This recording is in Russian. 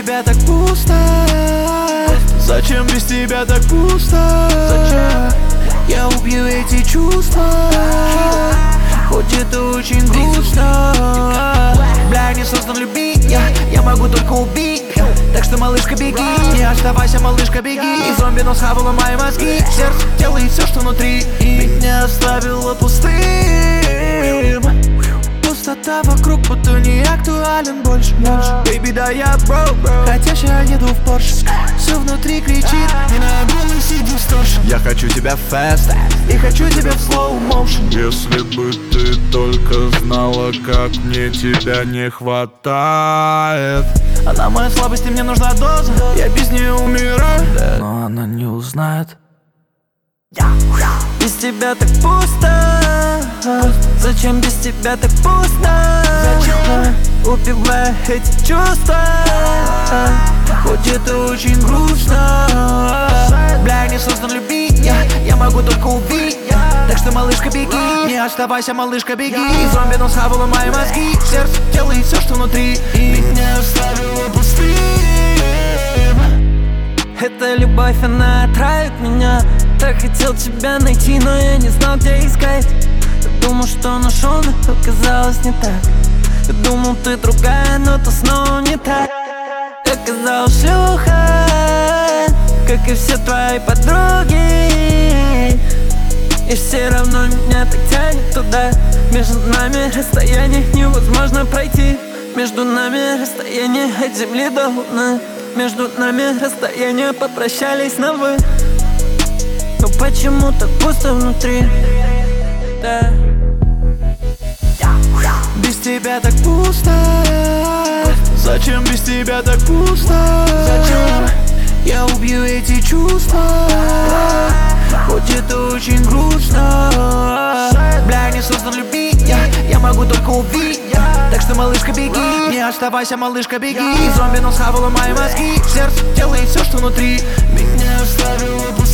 тебя так пусто? Зачем без тебя так пусто? Я убью эти чувства, хоть это очень грустно. Бля, не создан любить, я могу только убить. Так что, малышка, беги, не оставайся, малышка, беги. И зомби, но схавало мои мозги. Сердце делает все, что внутри, меня оставило пустым. Пустота вокруг, будто не актуален больше. Baby, да я broke, хотя я еду в Porsche. Все внутри кричит, не на голосе дисторшн. Я хочу тебя fast, и хочу тебя в slow motion. Если бы ты только знала, как мне тебя не хватает. Она моя слабость, и мне нужна доза. Я без нее умираю, но она не узнает. Без тебя так пусто. Зачем без тебя так пусто? Убивая эти чувства, хоть это очень грустно. Бля, не создан любить, я могу только убить. Так что, малышка, беги, не оставайся, малышка, беги. И зомби, но схавало мои мозги. Сердце делает все, что внутри, меня оставило пустым. Эта любовь, она отравит меня. Так хотел тебя найти, но я не знал, где искать. Я думал, что нашел, но оказалось не так. Я думал, ты другая, но ты снова не так. Оказалась шлюха, как и все твои подруги. И все равно меня так тянет туда. Между нами расстояние невозможно пройти. Между нами расстояние от земли до луны. Между нами расстояние, попрощались на вы. Но почему так пусто внутри? Да. Без тебя так пусто. Зачем без тебя так пусто? Я убью эти чувства, хоть это очень грустно. Бля, не создан любить, я могу только убить. Так что, малышка, беги, не оставайся, малышка, беги. И зомби, но схавало мои мозги. Сердце делает все, что внутри, меня оставило пустым.